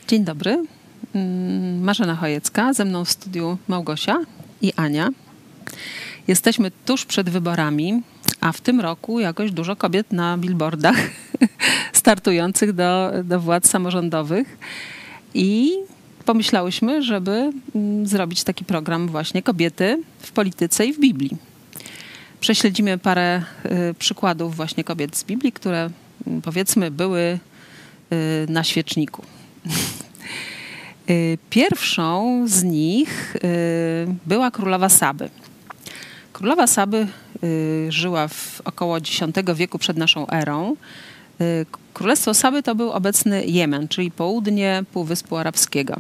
Dzień dobry. Marzena Chojecka, ze mną w studiu Małgosia i Ania. Jesteśmy tuż przed wyborami, a w tym roku jakoś dużo kobiet na billboardach startujących do władz samorządowych. I pomyślałyśmy, żeby zrobić taki program właśnie Kobiety w polityce i w Biblii. Prześledzimy parę przykładów właśnie kobiet z Biblii, które powiedzmy były na świeczniku. Pierwszą z nich była królowa Saby. Królowa Saby żyła w około X wieku przed naszą erą. Królestwo Saby to był obecny Jemen, czyli południe Półwyspu Arabskiego.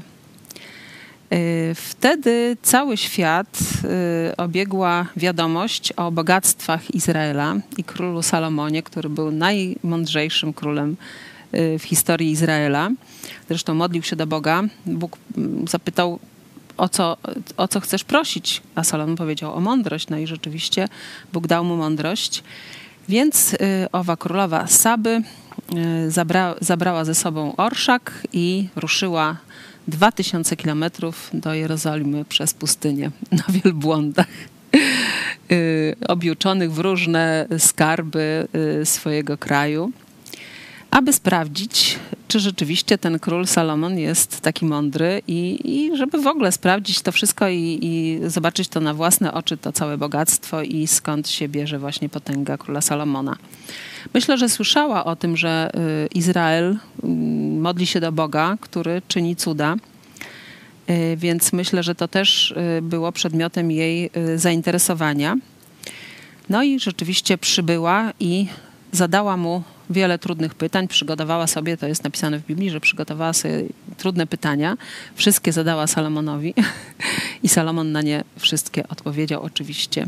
Wtedy cały świat obiegła wiadomość o bogactwach Izraela i królu Salomonie, który był najmądrzejszym królem w historii Izraela. Zresztą modlił się do Boga. Bóg zapytał, o co chcesz prosić? A Salomon powiedział o mądrość. No i rzeczywiście Bóg dał mu mądrość. Więc owa królowa Saby zabrała ze sobą orszak i ruszyła 2000 kilometrów do Jerozolimy przez pustynię na wielbłądach, objuczonych w różne skarby swojego kraju, aby sprawdzić, czy rzeczywiście ten król Salomon jest taki mądry i żeby w ogóle sprawdzić to wszystko i zobaczyć to na własne oczy, to całe bogactwo i skąd się bierze właśnie potęga króla Salomona. Myślę, że słyszała o tym, że Izrael modli się do Boga, który czyni cuda, więc myślę, że to też było przedmiotem jej zainteresowania. No i rzeczywiście przybyła i zadała mu wiele trudnych pytań. Przygotowała sobie, to jest napisane w Biblii, że przygotowała sobie trudne pytania. Wszystkie zadała Salomonowi i Salomon na nie wszystkie odpowiedział oczywiście.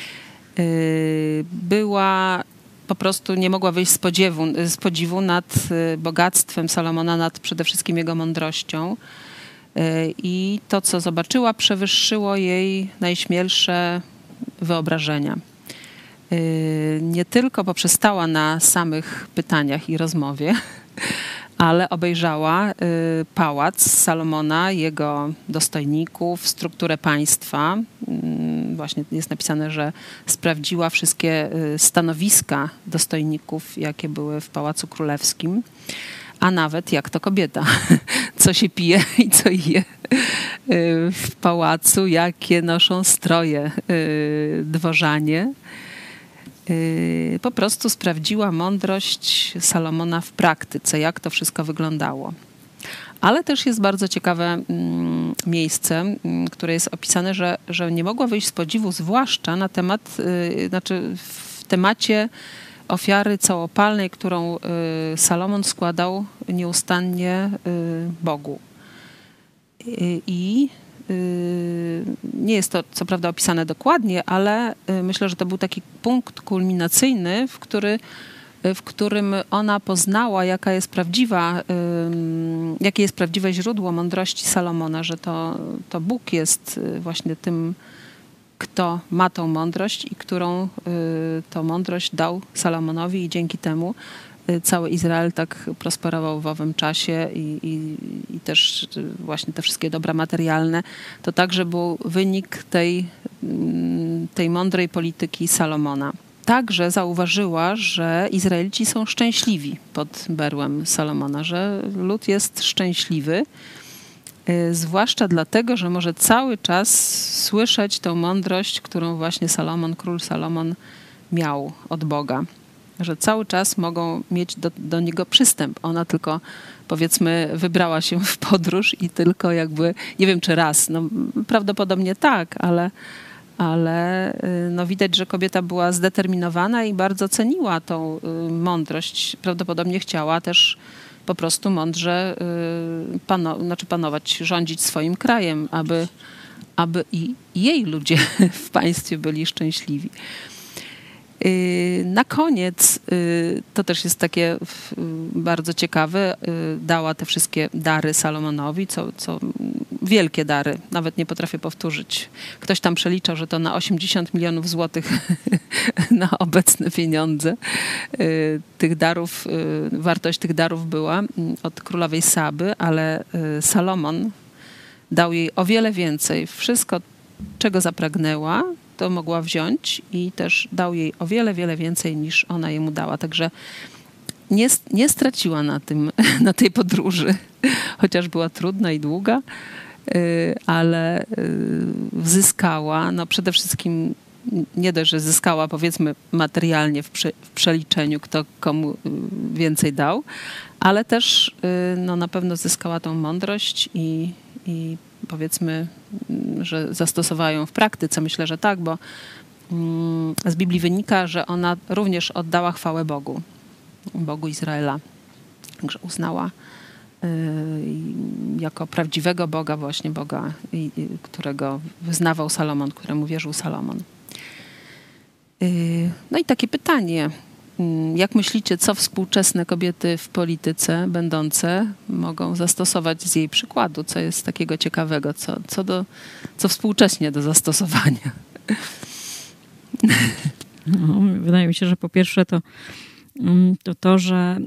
Była po prostu, nie mogła wyjść z podziwu nad bogactwem Salomona, nad przede wszystkim jego mądrością. I to, co zobaczyła, przewyższyło jej najśmielsze wyobrażenia. Nie tylko poprzestała na samych pytaniach i rozmowie, ale obejrzała pałac Salomona, jego dostojników, strukturę państwa. Właśnie jest napisane, że sprawdziła wszystkie stanowiska dostojników, jakie były w Pałacu Królewskim, a nawet jak to kobieta, co się pije i co je w pałacu, jakie noszą stroje dworzanie. Po prostu sprawdziła mądrość Salomona w praktyce, jak to wszystko wyglądało. Ale też jest bardzo ciekawe miejsce, które jest opisane, że nie mogła wyjść z podziwu, zwłaszcza na temat, w temacie ofiary całopalnej, którą Salomon składał nieustannie Bogu. I nie jest to co prawda opisane dokładnie, ale myślę, że to był taki punkt kulminacyjny, w którym ona poznała, jakie jest prawdziwe źródło mądrości Salomona, że to Bóg jest właśnie tym, kto ma tą mądrość i którą tą mądrość dał Salomonowi i dzięki temu cały Izrael tak prosperował w owym czasie i też właśnie te wszystkie dobra materialne. To także był wynik tej mądrej polityki Salomona. Także zauważyła, że Izraelici są szczęśliwi pod berłem Salomona, że lud jest szczęśliwy, zwłaszcza dlatego, że może cały czas słyszeć tą mądrość, którą właśnie król Salomon miał od Boga. Że cały czas mogą mieć do niego przystęp. Ona tylko, powiedzmy, wybrała się w podróż i tylko jakby, nie wiem czy raz, no prawdopodobnie tak, ale no widać, że kobieta była zdeterminowana i bardzo ceniła tą mądrość. Prawdopodobnie chciała też po prostu mądrze panować, rządzić swoim krajem, aby i jej ludzie w państwie byli szczęśliwi. Na koniec, to też jest takie bardzo ciekawe, dała te wszystkie dary Salomonowi, co wielkie dary, nawet nie potrafię powtórzyć. Ktoś tam przeliczał, że to na 80 milionów złotych na obecne pieniądze tych darów, wartość tych darów była od królowej Saby, ale Salomon dał jej o wiele więcej. Wszystko, czego zapragnęła, to mogła wziąć i też dał jej o wiele, wiele więcej niż ona jemu dała. Także nie straciła na tej podróży, chociaż była trudna i długa, ale zyskała, no przede wszystkim nie dość, że zyskała powiedzmy materialnie w przeliczeniu, kto komu więcej dał, ale też no, na pewno zyskała tą mądrość i powiedzmy, że zastosowała ją w praktyce. Myślę, że tak, bo z Biblii wynika, że ona również oddała chwałę Bogu Izraela. Także uznała jako prawdziwego Boga, właśnie Boga, którego wyznawał Salomon, któremu wierzył Salomon. No i takie pytanie. Jak myślicie, co współczesne kobiety w polityce będące mogą zastosować z jej przykładu? Co jest takiego ciekawego, co współcześnie do zastosowania? No, wydaje mi się, że po pierwsze to że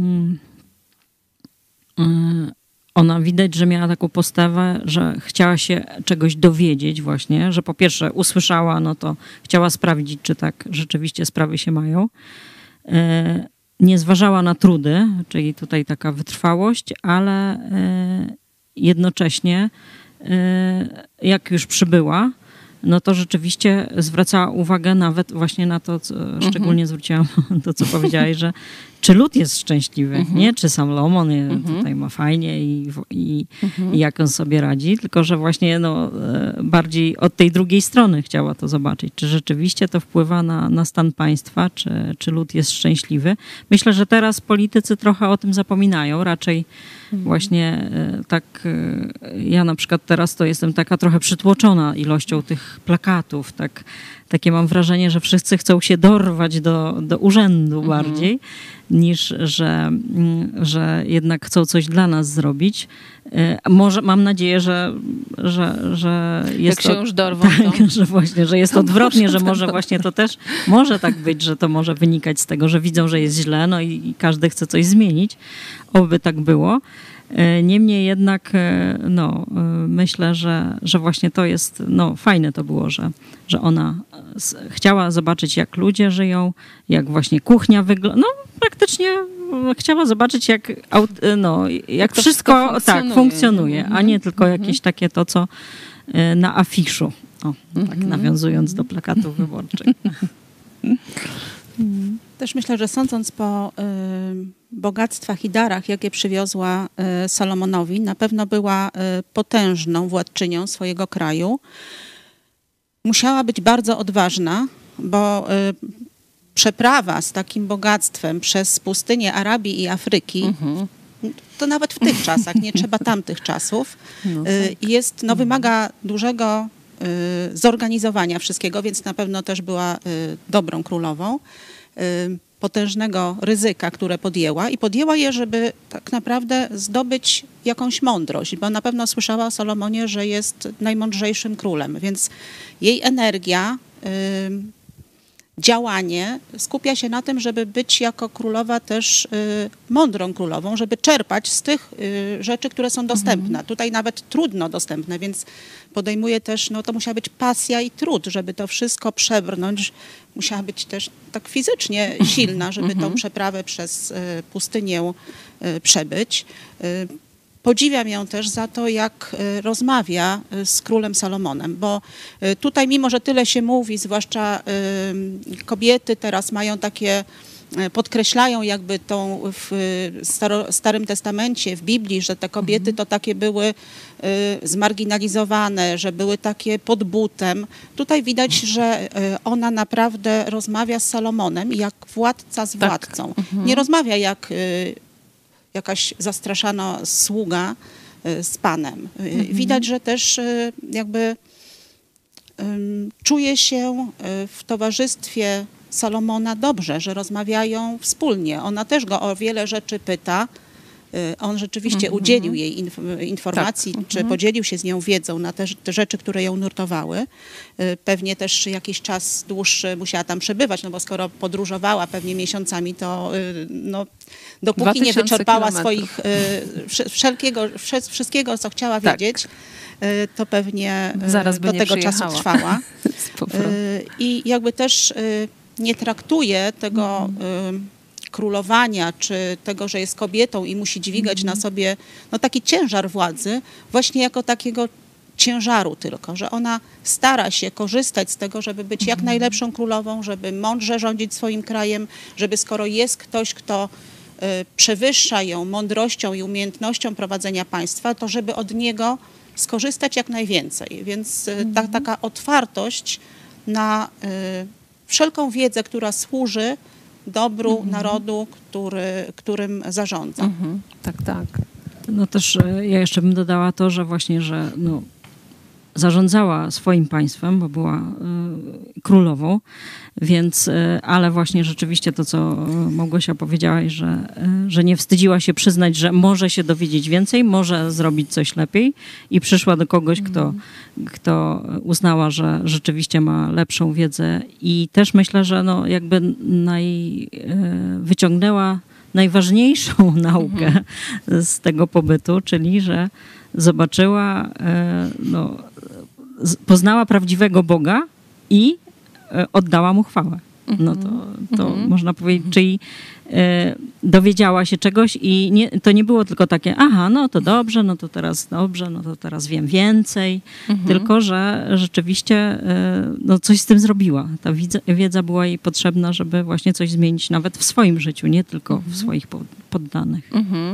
ona widać, że miała taką postawę, że chciała się czegoś dowiedzieć właśnie, że po pierwsze usłyszała, no to chciała sprawdzić, czy tak rzeczywiście sprawy się mają. Nie zważała na trudy, czyli tutaj taka wytrwałość, ale jednocześnie jak już przybyła, no to rzeczywiście zwracała uwagę nawet właśnie na to, szczególnie zwróciłam to, co powiedziałeś, że czy lud jest szczęśliwy, nie? Czy Salomon tutaj ma fajnie i jak on sobie radzi, tylko że właśnie no, bardziej od tej drugiej strony chciała to zobaczyć. Czy rzeczywiście to wpływa na stan państwa, czy lud jest szczęśliwy. Myślę, że teraz politycy trochę o tym zapominają, raczej właśnie tak, ja na przykład teraz to jestem taka trochę przytłoczona ilością tych plakatów, takie mam wrażenie, że wszyscy chcą się dorwać do urzędu bardziej, niż że jednak chcą coś dla nas zrobić. Może mam nadzieję, że jest jak się już dorwą, tak, że właśnie, że jest odwrotnie, że może właśnie to też może tak być, że to może wynikać z tego, że widzą, że jest źle, no i każdy chce coś zmienić. Oby tak było. Niemniej jednak no, myślę, że właśnie to jest, no fajne to było, że ona chciała zobaczyć, jak ludzie żyją, jak właśnie kuchnia wygląda. No praktycznie chciała zobaczyć, jak wszystko funkcjonuje, a nie tylko jakieś takie to, co na afiszu. O, tak nawiązując do plakatów wyborczych. Też myślę, że sądząc po bogactwach i darach, jakie przywiozła Salomonowi, na pewno była potężną władczynią swojego kraju. Musiała być bardzo odważna, bo przeprawa z takim bogactwem przez pustynię Arabii i Afryki, to nawet w tych czasach, nie trzeba tamtych czasów, wymaga dużego zorganizowania wszystkiego, więc na pewno też była dobrą królową, potężnego ryzyka, które podjęła i podjęła je, żeby tak naprawdę zdobyć jakąś mądrość, bo na pewno słyszała o Salomonie, że jest najmądrzejszym królem, więc jej energia, działanie skupia się na tym, żeby być jako królowa też mądrą królową, żeby czerpać z tych rzeczy, które są dostępne. Tutaj nawet trudno dostępne, więc podejmuje też, no to musiała być pasja i trud, żeby to wszystko przebrnąć. Musiała być też tak fizycznie silna, żeby tą przeprawę przez pustynię przebyć. Podziwiam ją też za to, jak rozmawia z królem Salomonem, bo tutaj mimo, że tyle się mówi, zwłaszcza kobiety teraz mają takie, podkreślają jakby tą w Starym Testamencie, w Biblii, że te kobiety to takie były zmarginalizowane, że były takie pod butem. Tutaj widać, że ona naprawdę rozmawia z Salomonem jak władca z władcą. Nie rozmawia jak jakaś zastraszana sługa z panem. Widać, że też jakby czuje się w towarzystwie Salomona dobrze, że rozmawiają wspólnie. Ona też go o wiele rzeczy pyta. On rzeczywiście udzielił jej informacji, czy podzielił się z nią wiedzą na te rzeczy, które ją nurtowały. Pewnie też jakiś czas dłuższy musiała tam przebywać, no bo skoro podróżowała pewnie miesiącami, to no, dopóki nie wyczerpała swoich wszystkiego, co chciała wiedzieć, to pewnie zaraz by do nie tego czasu trwała. I jakby też nie traktuje tego królowania, czy tego, że jest kobietą i musi dźwigać na sobie no, taki ciężar władzy, właśnie jako takiego ciężaru tylko, że ona stara się korzystać z tego, żeby być jak najlepszą królową, żeby mądrze rządzić swoim krajem, żeby skoro jest ktoś, kto przewyższa ją mądrością i umiejętnością prowadzenia państwa, to żeby od niego skorzystać jak najwięcej. Więc taka otwartość na wszelką wiedzę, która służy dobru narodu, którym zarządza. Tak, tak. No też ja jeszcze bym dodała to, że właśnie, że no, zarządzała swoim państwem, bo była królową, więc, ale właśnie rzeczywiście to, co Małgosia powiedziałaś, że nie wstydziła się przyznać, że może się dowiedzieć więcej, może zrobić coś lepiej i przyszła do kogoś, kto uznała, że rzeczywiście ma lepszą wiedzę i też myślę, że no jakby wyciągnęła najważniejszą naukę z tego pobytu, czyli że zobaczyła, no, poznała prawdziwego Boga i oddała mu chwałę. No to można powiedzieć, czyli dowiedziała się czegoś i to nie było tylko takie, aha, no to dobrze, no to teraz wiem więcej, tylko że rzeczywiście no, coś z tym zrobiła. Ta wiedza była jej potrzebna, żeby właśnie coś zmienić nawet w swoim życiu, nie tylko w swoich poddanych.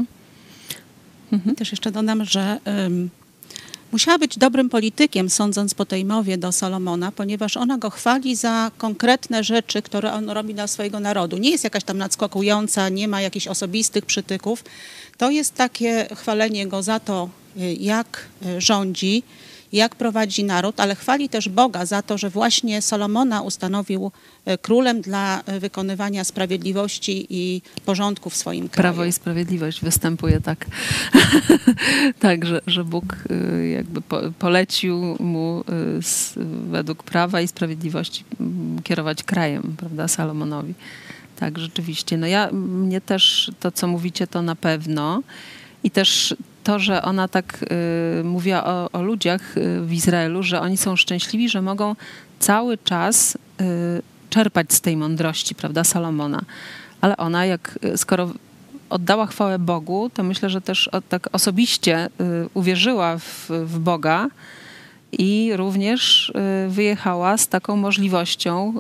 Też jeszcze dodam, że musiała być dobrym politykiem, sądząc po tej mowie do Salomona, ponieważ ona go chwali za konkretne rzeczy, które on robi dla swojego narodu. Nie jest jakaś tam nadskakująca, nie ma jakichś osobistych przytyków. To jest takie chwalenie go za to, jak rządzi, jak prowadzi naród, ale chwali też Boga za to, że właśnie Salomona ustanowił królem dla wykonywania sprawiedliwości i porządku w swoim kraju. Prawo i Sprawiedliwość występuje tak, tak, że Bóg jakby polecił mu według Prawa i Sprawiedliwości kierować krajem, prawda, Salomonowi. Tak, rzeczywiście. No mnie też to, co mówicie, to na pewno. I też to, że ona tak mówiła o ludziach w Izraelu, że oni są szczęśliwi, że mogą cały czas czerpać z tej mądrości, prawda, Salomona. Ale ona, skoro oddała chwałę Bogu, to myślę, że też tak osobiście uwierzyła w Boga i również wyjechała z taką możliwością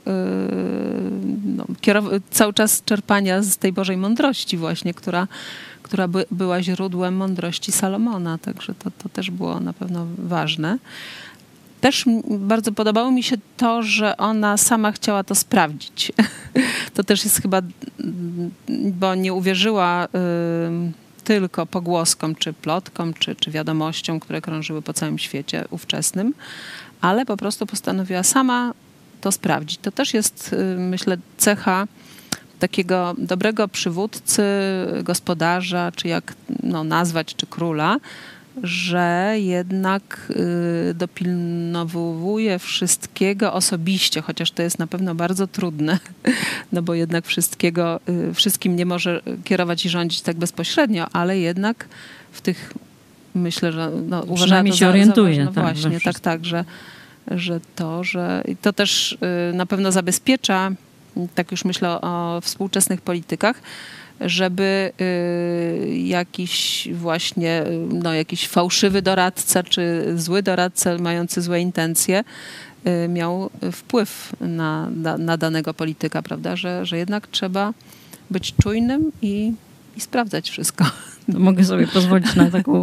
cały czas czerpania z tej Bożej mądrości właśnie, która była źródłem mądrości Salomona. Także to też było na pewno ważne. Też bardzo podobało mi się to, że ona sama chciała to sprawdzić. To też jest chyba, bo nie uwierzyła tylko pogłoskom, czy plotkom, czy wiadomościom, które krążyły po całym świecie ówczesnym, ale po prostu postanowiła sama to sprawdzić. To też jest, myślę, cecha takiego dobrego przywódcy, gospodarza, czy jak nazwać, czy króla, że jednak dopilnowuje wszystkiego osobiście, chociaż to jest na pewno bardzo trudne, no bo jednak wszystkim nie może kierować i rządzić tak bezpośrednio, ale jednak w tych, myślę, że uważa to się orientuje. No właśnie, tak, że to też na pewno zabezpiecza, tak już myślę o współczesnych politykach, żeby jakiś fałszywy doradca, czy zły doradca mający złe intencje miał wpływ na danego polityka, prawda? Że jednak trzeba być czujnym i sprawdzać wszystko. Mogę sobie pozwolić na taką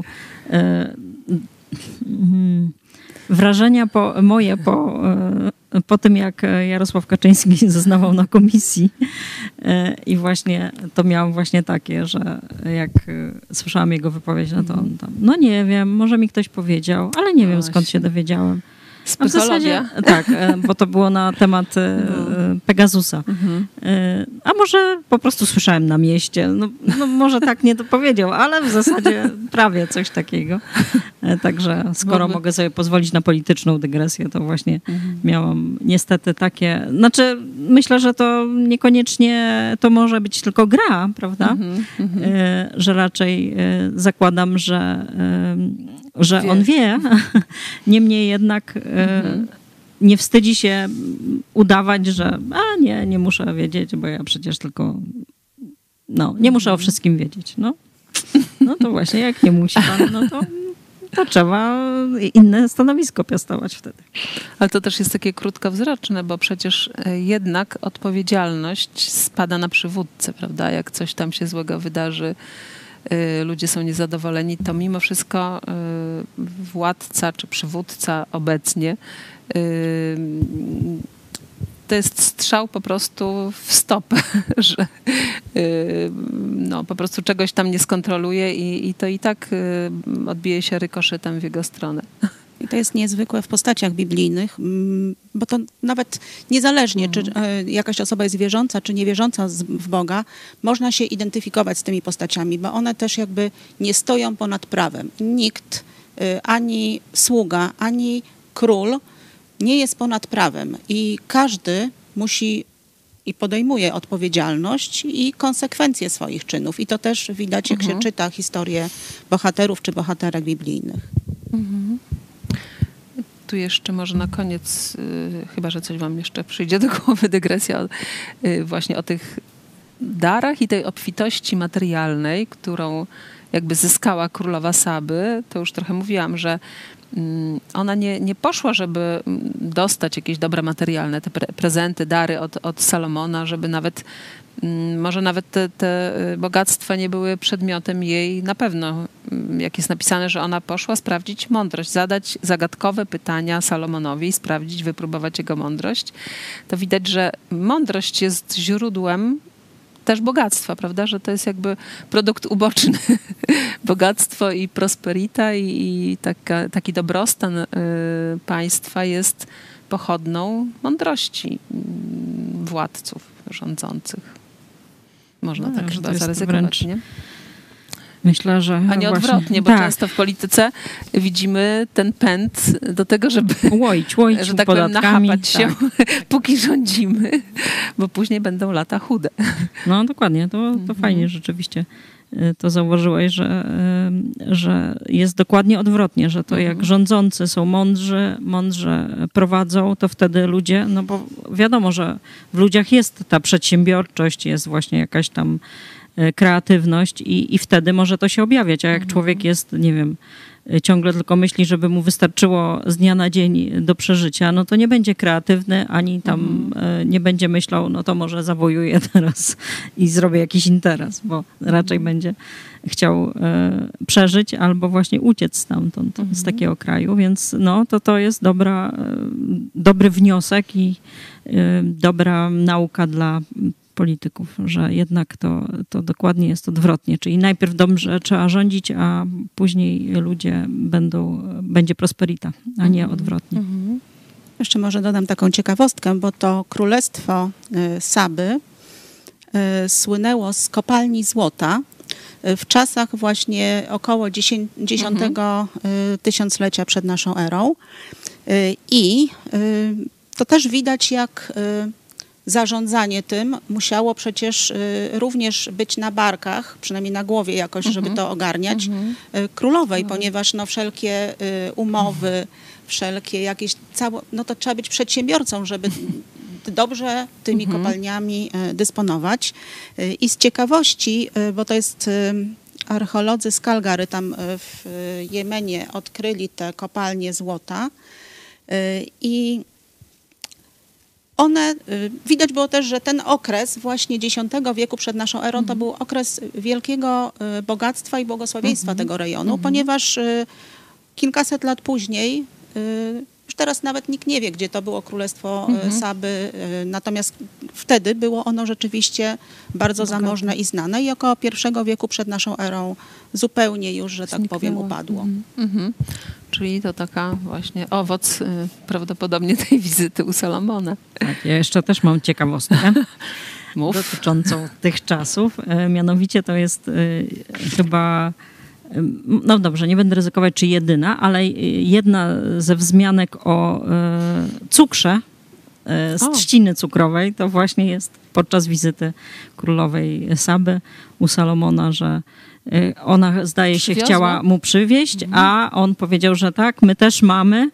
wrażenia moje po tym, jak Jarosław Kaczyński zeznawał na komisji i właśnie to miałam właśnie takie, że jak słyszałam jego wypowiedź, no to on tam, no nie wiem, może mi ktoś powiedział, ale nie wiem, skąd się dowiedziałem. W zasadzie, tak, bo to było na temat Pegasusa. A może po prostu słyszałem na mieście. No może tak nie to powiedział, ale w zasadzie prawie coś takiego. Także skoro mogę sobie pozwolić na polityczną dygresję, to właśnie miałam niestety takie... Znaczy myślę, że to niekoniecznie to może być tylko gra, prawda? Że raczej zakładam, że on wie. Niemniej jednak nie wstydzi się udawać, że nie muszę wiedzieć, bo ja przecież tylko nie muszę o wszystkim wiedzieć. No to właśnie, jak nie musi pan, no to trzeba inne stanowisko piastować wtedy. Ale to też jest takie krótkowzroczne, bo przecież jednak odpowiedzialność spada na przywódcę, prawda? Jak coś tam się złego wydarzy, ludzie są niezadowoleni, to mimo wszystko władca czy przywódca obecnie to jest strzał po prostu w stopę, że po prostu czegoś tam nie skontroluje i to i tak odbije się rykoszetem w jego stronę. I to jest niezwykłe w postaciach biblijnych, bo to nawet niezależnie, czy jakaś osoba jest wierząca, czy niewierząca w Boga, można się identyfikować z tymi postaciami, bo one też jakby nie stoją ponad prawem. Nikt, ani sługa, ani król nie jest ponad prawem i każdy musi i podejmuje odpowiedzialność i konsekwencje swoich czynów. I to też widać, jak się czyta historię bohaterów czy bohaterek biblijnych. Tu jeszcze może na koniec, chyba że coś wam jeszcze przyjdzie do głowy, dygresja właśnie o tych darach i tej obfitości materialnej, którą jakby zyskała królowa Saby. To już trochę mówiłam, że ona nie poszła, żeby dostać jakieś dobra materialne, te prezenty, dary od Salomona, żeby może nawet te bogactwa nie były przedmiotem jej, na pewno, jak jest napisane, że ona poszła sprawdzić mądrość, zadać zagadkowe pytania Salomonowi, sprawdzić, wypróbować jego mądrość. To widać, że mądrość jest źródłem też bogactwa, prawda? Że to jest jakby produkt uboczny. Bogactwo i prosperita i taki dobrostan państwa jest pochodną mądrości władców rządzących. Można tak chyba zaryzykować, nie? Myślę, że a nie właśnie, odwrotnie, bo często w polityce widzimy ten pęd do tego, żeby łoić że tak powiem, nachapać się, póki rządzimy, bo później będą lata chude. No dokładnie, to fajnie rzeczywiście to zauważyłeś, że jest dokładnie odwrotnie, że to jak rządzący są mądrze prowadzą, to wtedy ludzie, no bo wiadomo, że w ludziach jest ta przedsiębiorczość, jest właśnie jakaś tam kreatywność i wtedy może to się objawiać, a jak człowiek jest, nie wiem, ciągle tylko myśli, żeby mu wystarczyło z dnia na dzień do przeżycia, no to nie będzie kreatywny, ani tam nie będzie myślał, no to może zawojuję teraz i zrobię jakiś interes, bo raczej będzie chciał przeżyć albo właśnie uciec stamtąd, z takiego kraju, więc no to jest dobry wniosek i dobra nauka dla polityków, że jednak to dokładnie jest odwrotnie. Czyli najpierw dobrze trzeba rządzić, a później ludzie będzie prosperita, a nie odwrotnie. Jeszcze może dodam taką ciekawostkę, bo to królestwo Saby słynęło z kopalni złota w czasach właśnie około 10 tysiąclecia przed naszą erą. I to też widać, jak zarządzanie tym musiało przecież również być na barkach, przynajmniej na głowie jakoś, żeby to ogarniać, królowej, ponieważ no wszelkie umowy, wszelkie jakieś to trzeba być przedsiębiorcą, żeby dobrze tymi kopalniami dysponować. I z ciekawości, bo to jest archeolodzy z Kalgary tam w Jemenie odkryli te kopalnie złota i one, widać było też, że ten okres właśnie X wieku przed naszą erą to był okres wielkiego bogactwa i błogosławieństwa tego rejonu, ponieważ kilkaset lat później, już teraz nawet nikt nie wie, gdzie to było królestwo Saby, natomiast wtedy było ono rzeczywiście bardzo zamożne i znane i około I wieku przed naszą erą zupełnie już, że tak powiem, upadło. czyli to taka właśnie owoc prawdopodobnie tej wizyty u Salomona. Tak, ja jeszcze też mam ciekawostkę Mów. dotyczącą tych czasów. Mianowicie to jest chyba, no dobrze, nie będę ryzykować, czy jedyna, ale jedna ze wzmianek o cukrze z trzciny cukrowej, to właśnie jest podczas wizyty królowej Saby u Salomona, że ona, zdaje się, chciała mu przywieźć, a on powiedział, że tak, my też mamy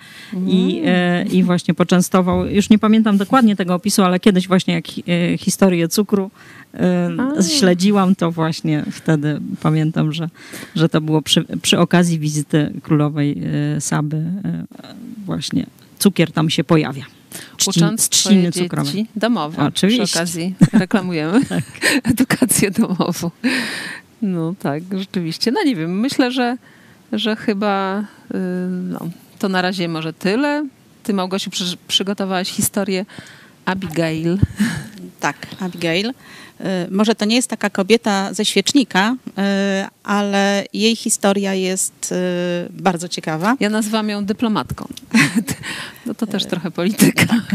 i właśnie poczęstował. Już nie pamiętam dokładnie tego opisu, ale kiedyś właśnie jak historię cukru śledziłam, to właśnie wtedy pamiętam, że to było przy okazji wizyty królowej Saby właśnie cukier tam się pojawia. Ucząc swoje dzieci domowo. Oczywiście. Przy okazji reklamujemy edukację domową. No tak, rzeczywiście. No nie wiem, myślę, że chyba to na razie może tyle. Ty, Małgosiu, przygotowałaś historię Abigail. Tak, Abigail. Może to nie jest taka kobieta ze świecznika, ale jej historia jest bardzo ciekawa. Ja nazywam ją dyplomatką. No to też trochę polityka. Tak.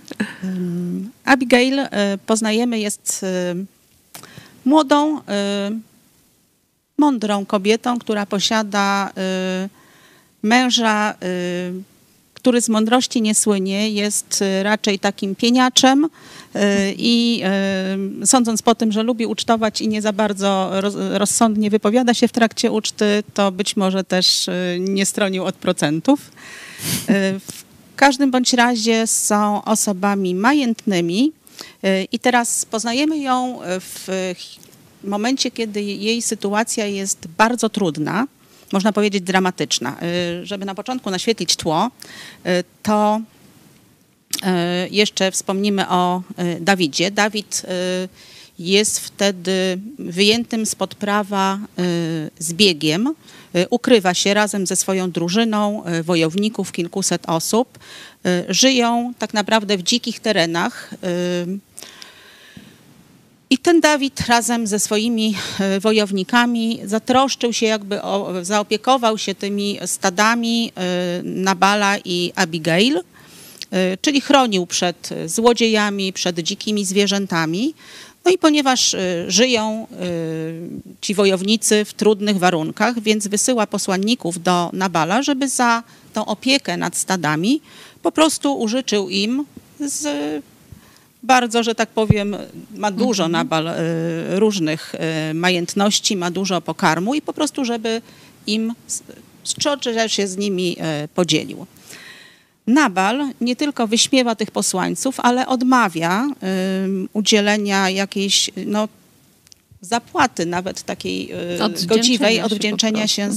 Abigail, poznajemy, jest młodą, mądrą kobietą, która posiada męża, który z mądrości nie słynie, jest raczej takim pieniaczem i sądząc po tym, że lubi ucztować i nie za bardzo rozsądnie wypowiada się w trakcie uczty, to być może też nie stronił od procentów. W każdym bądź razie są osobami majętnymi i teraz poznajemy ją w momencie, kiedy jej sytuacja jest bardzo trudna, można powiedzieć dramatyczna. Żeby na początku naświetlić tło, to jeszcze wspomnimy o Dawidzie. Dawid jest wtedy wyjętym spod prawa zbiegiem. Ukrywa się razem ze swoją drużyną wojowników, kilkuset osób. Żyją tak naprawdę w dzikich terenach. I ten Dawid razem ze swoimi wojownikami zatroszczył się, zaopiekował się tymi stadami Nabala i Abigail, czyli chronił przed złodziejami, przed dzikimi zwierzętami. No i ponieważ żyją ci wojownicy w trudnych warunkach, więc wysyła posłanników do Nabala, żeby za tą opiekę nad stadami po prostu użyczył im bardzo, że tak powiem, ma dużo Nabal różnych majętności, ma dużo pokarmu i po prostu, żeby im że się z nimi podzielił. Nabal nie tylko wyśmiewa tych posłańców, ale odmawia udzielenia jakiejś zapłaty, nawet takiej godziwej, odwdzięczenia się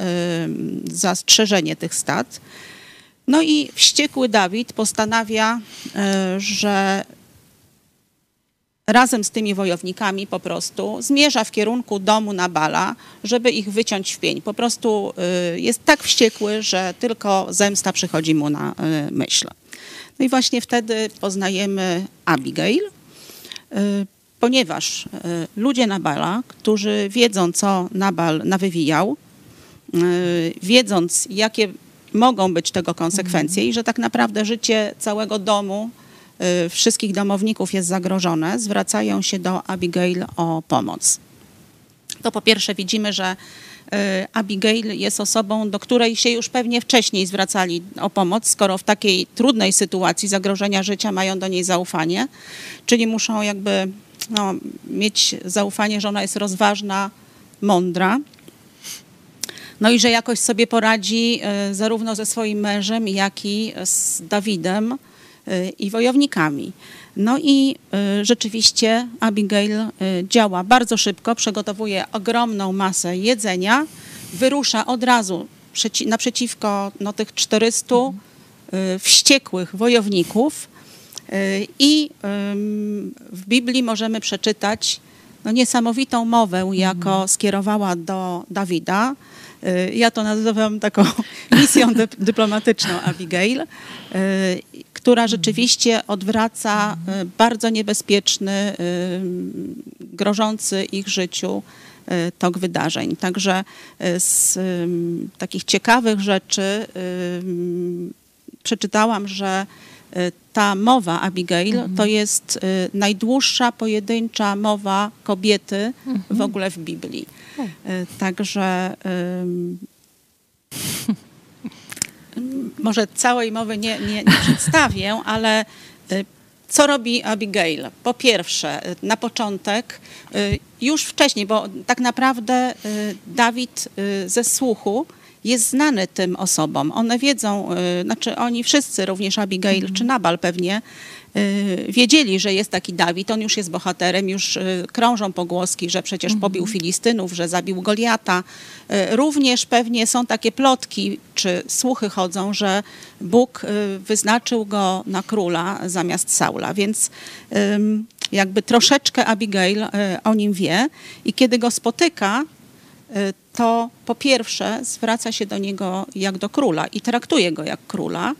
za strzeżenie tych stad. No i wściekły Dawid postanawia, że razem z tymi wojownikami po prostu zmierza w kierunku domu Nabala, żeby ich wyciąć w pień. Po prostu jest tak wściekły, że tylko zemsta przychodzi mu na myśl. No i właśnie wtedy poznajemy Abigail, ponieważ ludzie Nabala, którzy wiedzą, co Nabal nawywijał, wiedząc, jakie mogą być tego konsekwencje i że tak naprawdę życie całego domu, wszystkich domowników jest zagrożone, zwracają się do Abigail o pomoc. To po pierwsze widzimy, że Abigail jest osobą, do której się już pewnie wcześniej zwracali o pomoc, skoro w takiej trudnej sytuacji zagrożenia życia mają do niej zaufanie, czyli muszą mieć zaufanie, że ona jest rozważna, mądra. No i że jakoś sobie poradzi zarówno ze swoim mężem, jak i z Dawidem i wojownikami. No i rzeczywiście Abigail działa bardzo szybko, przygotowuje ogromną masę jedzenia, wyrusza od razu naprzeciwko tych 400 wściekłych wojowników i w Biblii możemy przeczytać niesamowitą mowę, jaką skierowała do Dawida. Ja to nazywam taką misją dyplomatyczną Abigail, która rzeczywiście odwraca bardzo niebezpieczny, grożący ich życiu tok wydarzeń. Także z takich ciekawych rzeczy przeczytałam, że ta mowa Abigail to jest najdłuższa pojedyncza mowa kobiety w ogóle w Biblii. Także może całej mowy nie przedstawię, ale co robi Abigail? Po pierwsze, na początek, już wcześniej, bo tak naprawdę Dawid ze słuchu jest znany tym osobom. One wiedzą, znaczy oni wszyscy, również Abigail czy Nabal pewnie, wiedzieli, że jest taki Dawid, on już jest bohaterem, już krążą pogłoski, że przecież pobił Filistynów, że zabił Goliata. Również pewnie są takie plotki, czy słuchy chodzą, że Bóg wyznaczył go na króla zamiast Saula, więc jakby troszeczkę Abigail o nim wie i kiedy go spotyka, to po pierwsze zwraca się do niego jak do króla i traktuje go jak króla,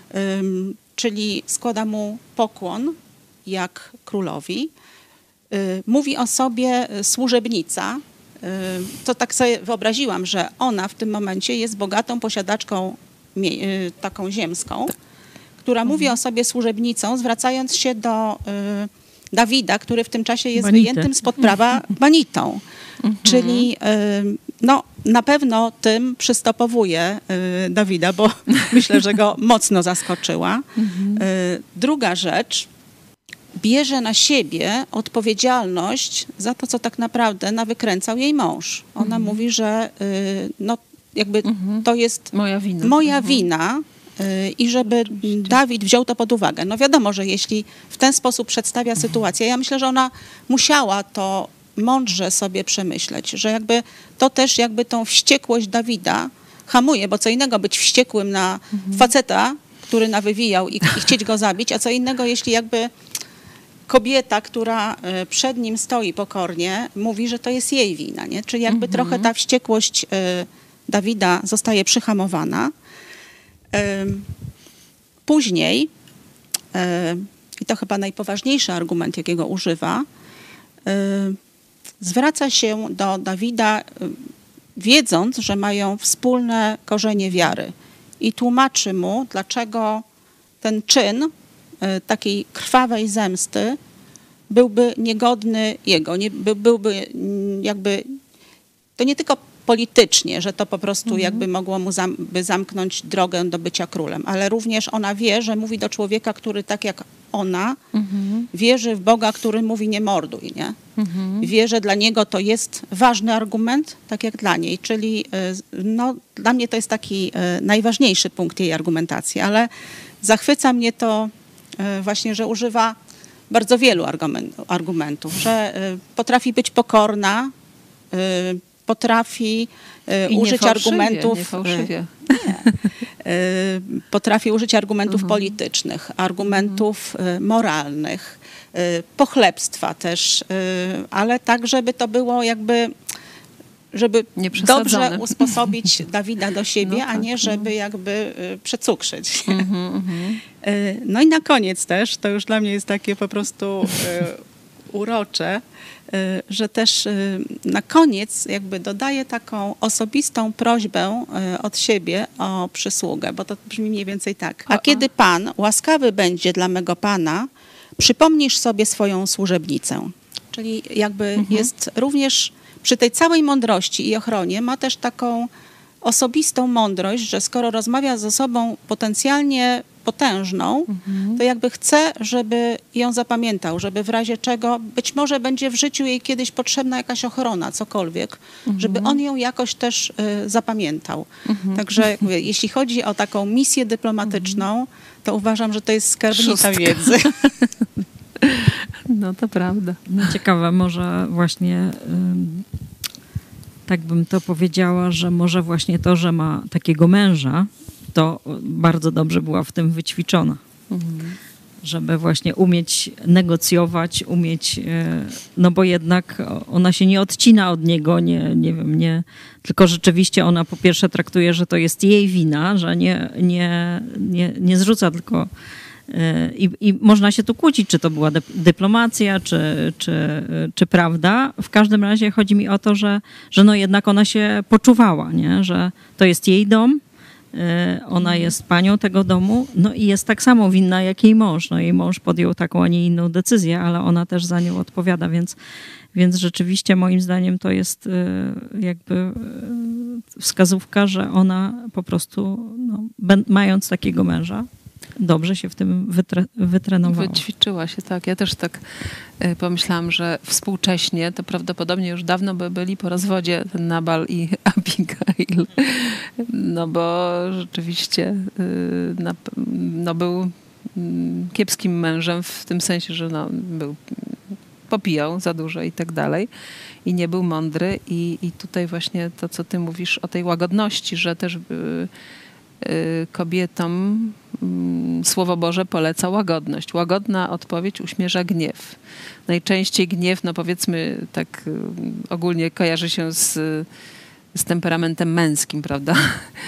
czyli składa mu pokłon jak królowi. Mówi o sobie służebnica. To tak sobie wyobraziłam, że ona w tym momencie jest bogatą posiadaczką taką ziemską, która mówi o sobie służebnicą, zwracając się do Dawida, który w tym czasie jest wyjętym spod prawa banitą. Czyli no, na pewno tym przystopowuje Dawida, bo myślę, że go mocno zaskoczyła. Druga rzecz, bierze na siebie odpowiedzialność za to, co tak naprawdę nawykręcał jej mąż. Ona mówi, że no, jakby to jest moja wina i żeby Dawid wziął to pod uwagę. No wiadomo, że jeśli w ten sposób przedstawia sytuację, ja myślę, że ona musiała to mądrze sobie przemyśleć, że jakby to też jakby tą wściekłość Dawida hamuje, bo co innego być wściekłym na faceta, który nawywijał i chcieć go zabić, a co innego, jeśli jakby kobieta, która przed nim stoi pokornie, mówi, że to jest jej wina, nie? Czyli jakby trochę ta wściekłość Dawida zostaje przyhamowana. Później, i to chyba najpoważniejszy argument, jakiego używa, zwraca się do Dawida, wiedząc, że mają wspólne korzenie wiary i tłumaczy mu, dlaczego ten czyn takiej krwawej zemsty byłby niegodny jego. Byłby jakby, to nie tylko politycznie, że to po prostu jakby mogło mu zamknąć drogę do bycia królem, ale również ona wie, że mówi do człowieka, który tak jak ona wierzy w Boga, który mówi nie morduj, nie? Wie, że dla niego to jest ważny argument, tak jak dla niej, czyli no, dla mnie to jest taki najważniejszy punkt jej argumentacji, ale zachwyca mnie to właśnie, że używa bardzo wielu argumentów, że potrafi być pokorna, potrafi użyć argumentów. Potrafi użyć argumentów politycznych, argumentów moralnych, pochlebstwa też, ale tak, żeby to było jakby, żeby dobrze usposobić Dawida do siebie, a nie żeby jakby przecukrzyć. No i na koniec też, to już dla mnie jest takie po prostu urocze, że też na koniec jakby dodaje taką osobistą prośbę od siebie o przysługę, bo to brzmi mniej więcej tak. A kiedy Pan łaskawy będzie dla mego Pana, przypomnisz sobie swoją służebnicę. Czyli jakby jest również przy tej całej mądrości i ochronie ma też taką osobistą mądrość, że skoro rozmawia z osobą potencjalnie potężną, to jakby chce, żeby ją zapamiętał, żeby w razie czego, być może będzie w życiu jej kiedyś potrzebna jakaś ochrona, cokolwiek, żeby on ją jakoś też zapamiętał. Także jeśli chodzi o taką misję dyplomatyczną, to uważam, że to jest skarbnica wiedzy. No to prawda. No ciekawe, może właśnie tak bym to powiedziała, że może właśnie to, że ma takiego męża, to bardzo dobrze była w tym wyćwiczona. Żeby właśnie umieć negocjować, umieć, no bo jednak ona się nie odcina od niego, nie, tylko rzeczywiście ona po pierwsze traktuje, że to jest jej wina, że nie zrzuca tylko I można się tu kłócić, czy to była dyplomacja, czy prawda. W każdym razie chodzi mi o to, że no jednak ona się poczuwała, nie? Że to jest jej dom, ona jest panią tego domu, no i jest tak samo winna jak jej mąż. No jej mąż podjął taką, a nie inną decyzję, ale ona też za nią odpowiada, więc rzeczywiście moim zdaniem to jest jakby wskazówka, że ona po prostu, no, mając takiego męża, dobrze się w tym wytrenowała. Wyćwiczyła się, tak. Ja też tak pomyślałam, że współcześnie to prawdopodobnie już dawno by byli po rozwodzie ten Nabal i Abigail. No bo rzeczywiście no był kiepskim mężem w tym sensie, że no, popijał za dużo i tak dalej i nie był mądry i tutaj właśnie to, co ty mówisz o tej łagodności, że też kobietom Słowo Boże poleca łagodność. Łagodna odpowiedź uśmierza gniew. Najczęściej gniew, no powiedzmy tak ogólnie kojarzy się z temperamentem męskim, prawda?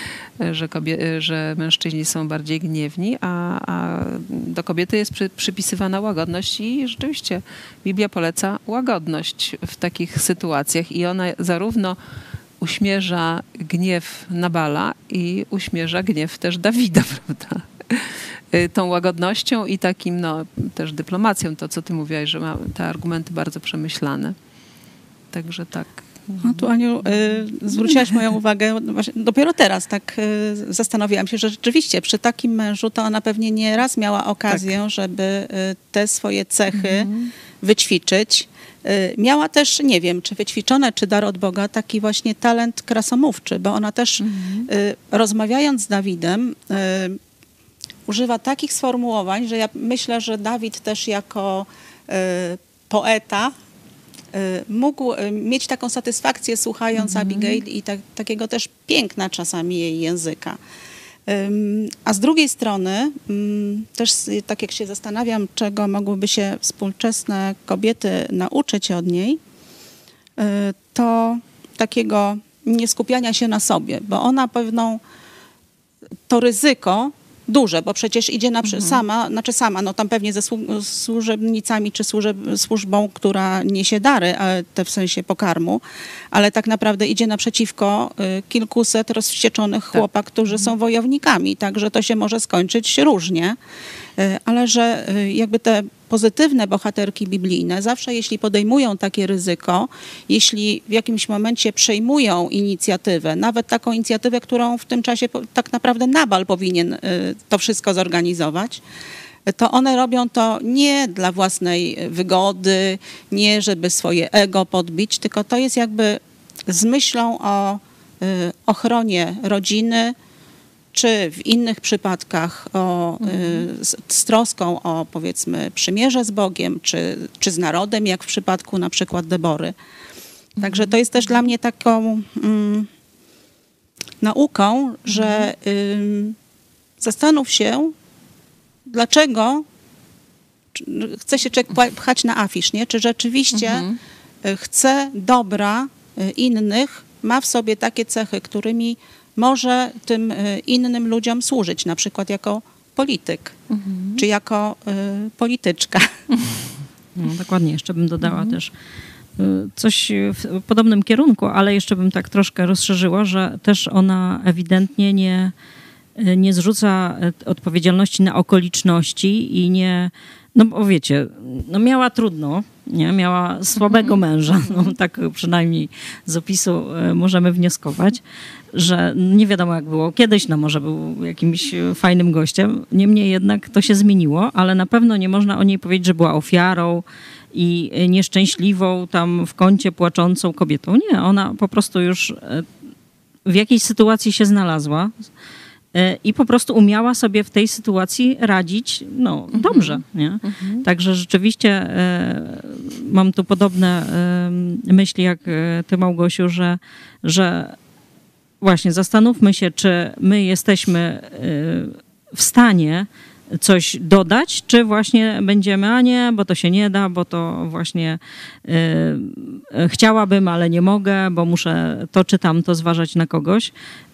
Że mężczyźni są bardziej gniewni, a do kobiety jest przypisywana łagodność i rzeczywiście Biblia poleca łagodność w takich sytuacjach i ona zarówno uśmierza gniew Nabala i uśmierza gniew też Dawida, prawda? Tą łagodnością i takim, no, też dyplomacją, to co ty mówiłaś, że ma te argumenty bardzo przemyślane. Także tak. No tu, Aniu, zwróciłaś moją uwagę, no właśnie dopiero teraz tak zastanowiłam się, że rzeczywiście przy takim mężu to ona pewnie nie raz miała okazję, tak, żeby te swoje cechy wyćwiczyć. Miała też, nie wiem, czy wyćwiczone, czy dar od Boga, taki właśnie talent krasomówczy, bo ona też rozmawiając z Dawidem używa takich sformułowań, że ja myślę, że Dawid też jako poeta mógł mieć taką satysfakcję słuchając Abigail i takiego też piękna czasami jej języka. A z drugiej strony też tak jak się zastanawiam, czego mogłyby się współczesne kobiety nauczyć od niej, to takiego nieskupiania się na sobie, bo ona to ryzyko duże, bo przecież idzie sama, no tam pewnie ze służebnicami czy służbą, która niesie dary, te w sensie pokarmu, ale tak naprawdę idzie naprzeciwko kilkuset rozwścieczonych chłopak, którzy są wojownikami, także to się może skończyć różnie, ale że jakby te pozytywne bohaterki biblijne zawsze, jeśli podejmują takie ryzyko, jeśli w jakimś momencie przejmują inicjatywę, nawet taką inicjatywę, którą w tym czasie tak naprawdę Nabal powinien to wszystko zorganizować, to one robią to nie dla własnej wygody, nie żeby swoje ego podbić, tylko to jest jakby z myślą o ochronie rodziny, czy w innych przypadkach z troską o, powiedzmy, przymierze z Bogiem, czy z narodem, jak w przypadku na przykład Debory. Także to jest też dla mnie taką nauką, że zastanów się, dlaczego chce się człowiek pchać na afisz, nie? Czy rzeczywiście chce dobra innych, ma w sobie takie cechy, którymi może tym innym ludziom służyć, na przykład jako polityk, czy jako polityczka. No, dokładnie, jeszcze bym dodała też coś w podobnym kierunku, ale jeszcze bym tak troszkę rozszerzyła, że też ona ewidentnie nie zrzuca odpowiedzialności na okoliczności i nie, no bo wiecie, no miała trudno, nie? Miała słabego męża, no tak przynajmniej z opisu możemy wnioskować, że nie wiadomo jak było kiedyś, no może był jakimś fajnym gościem, niemniej jednak to się zmieniło, ale na pewno nie można o niej powiedzieć, że była ofiarą i nieszczęśliwą tam w kącie płaczącą kobietą. Nie, ona po prostu już w jakiejś sytuacji się znalazła i po prostu umiała sobie w tej sytuacji radzić, no dobrze, nie? Także rzeczywiście mam tu podobne myśli jak ty, Małgosiu, że właśnie zastanówmy się, czy my jesteśmy w stanie coś dodać, czy właśnie będziemy, a nie, bo to się nie da, bo to właśnie chciałabym, ale nie mogę, bo muszę to czy tamto zważać na kogoś.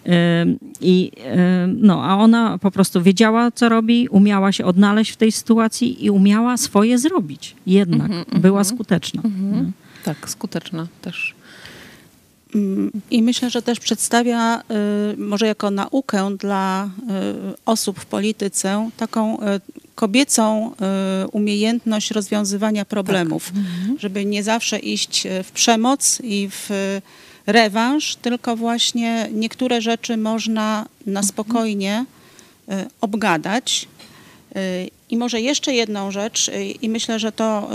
A ona po prostu wiedziała, co robi, umiała się odnaleźć w tej sytuacji i umiała swoje zrobić. Jednak była skuteczna. Tak, skuteczna też. I myślę, że też przedstawia może jako naukę dla osób w polityce taką kobiecą umiejętność rozwiązywania problemów, żeby nie zawsze iść w przemoc i w rewanż, tylko właśnie niektóre rzeczy można na spokojnie obgadać. I może jeszcze jedną rzecz, i myślę, że to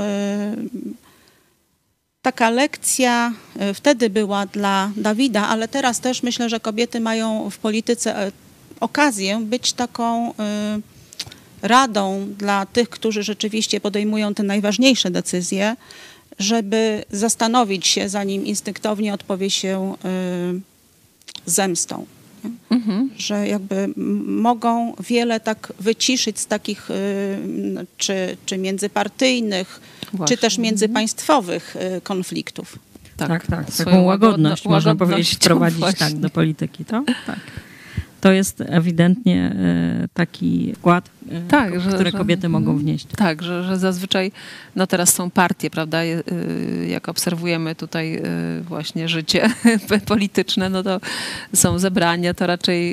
taka lekcja wtedy była dla Dawida, ale teraz też myślę, że kobiety mają w polityce okazję być taką radą dla tych, którzy rzeczywiście podejmują te najważniejsze decyzje, żeby zastanowić się, zanim instynktownie odpowie się zemstą. Że jakby mogą wiele tak wyciszyć z takich czy międzypartyjnych, czy też międzypaństwowych konfliktów. Tak. Taką łagodność, można powiedzieć, wprowadzić do polityki. Tak. To jest ewidentnie taki wkład, który kobiety mogą wnieść. Tak, że zazwyczaj, no teraz są partie, prawda, jak obserwujemy tutaj właśnie życie polityczne, no to są zebrania, to raczej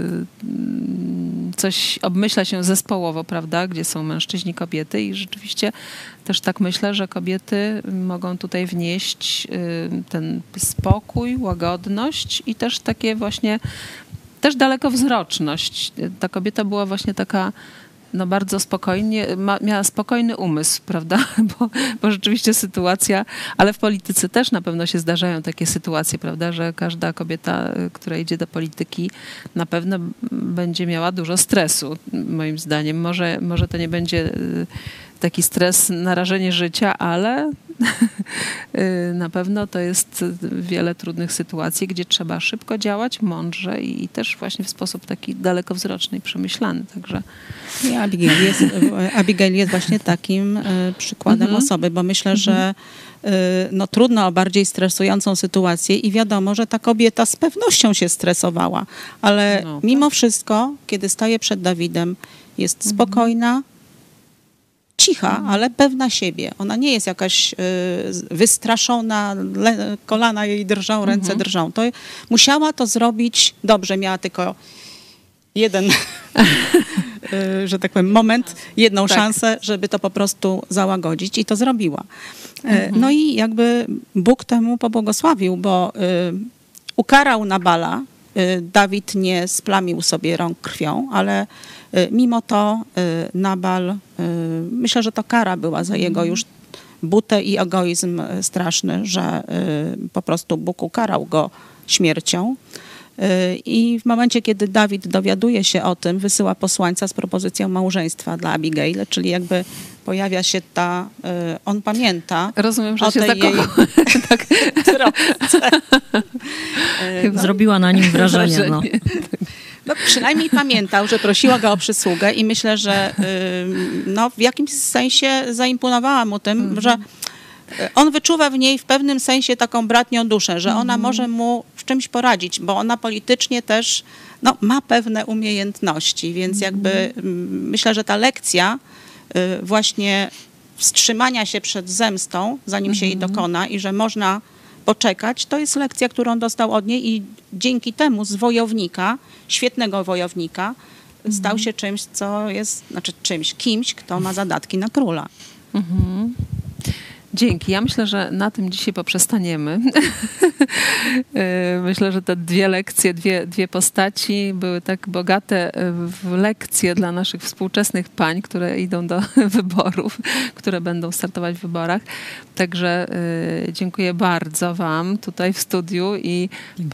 coś obmyśla się zespołowo, prawda, gdzie są mężczyźni, kobiety i rzeczywiście też tak myślę, że kobiety mogą tutaj wnieść ten spokój, łagodność i też takie właśnie też dalekowzroczność. Ta kobieta była właśnie taka bardzo spokojnie, miała spokojny umysł, prawda? Bo rzeczywiście sytuacja, ale w polityce też na pewno się zdarzają takie sytuacje, prawda, że każda kobieta, która idzie do polityki, na pewno będzie miała dużo stresu, moim zdaniem. Może to nie będzie taki stres, narażenie życia, ale na pewno to jest wiele trudnych sytuacji, gdzie trzeba szybko działać, mądrze i też właśnie w sposób taki dalekowzroczny i przemyślany. Także. I Abigail jest właśnie takim przykładem osoby, bo myślę, że trudno o bardziej stresującą sytuację i wiadomo, że ta kobieta z pewnością się stresowała, ale mimo wszystko, kiedy staje przed Dawidem, jest spokojna, cicha, ale pewna siebie. Ona nie jest jakaś wystraszona, kolana jej drżą, ręce drżą. To musiała to zrobić dobrze, miała tylko jeden, że tak powiem, moment, jedną szansę, żeby to po prostu załagodzić i to zrobiła. No i jakby Bóg temu pobłogosławił, bo ukarał Nabala. Dawid nie splamił sobie rąk krwią, ale mimo to Nabal, myślę, że to kara była za jego już butę i egoizm straszny, że po prostu Bóg ukarał go śmiercią. I w momencie, kiedy Dawid dowiaduje się o tym, wysyła posłańca z propozycją małżeństwa dla Abigail, czyli jakby pojawia się on pamięta. Rozumiem, że się zakochał. Tak. Zrobiła na nim wrażenie. No, przynajmniej pamiętał, że prosiła go o przysługę i myślę, że w jakimś sensie zaimponowała mu tym, że on wyczuwa w niej w pewnym sensie taką bratnią duszę, że ona może mu w czymś poradzić, bo ona politycznie też ma pewne umiejętności, więc jakby myślę, że ta lekcja właśnie wstrzymania się przed zemstą, zanim się jej dokona i że można poczekać, to jest lekcja, którą dostał od niej i dzięki temu z wojownika, świetnego wojownika, stał się czymś, kimś, kto ma zadatki na króla. Dzięki. Ja myślę, że na tym dzisiaj poprzestaniemy. Myślę, że te dwie lekcje, dwie postaci były tak bogate w lekcje dla naszych współczesnych pań, które idą do wyborów, które będą startować w wyborach. Także dziękuję bardzo wam tutaj w studiu i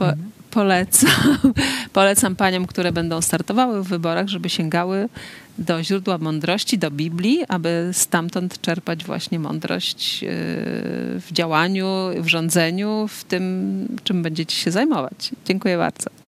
polecam paniom, które będą startowały w wyborach, żeby sięgały do źródła mądrości, do Biblii, aby stamtąd czerpać właśnie mądrość w działaniu, w rządzeniu, w tym, czym będziecie się zajmować. Dziękuję bardzo.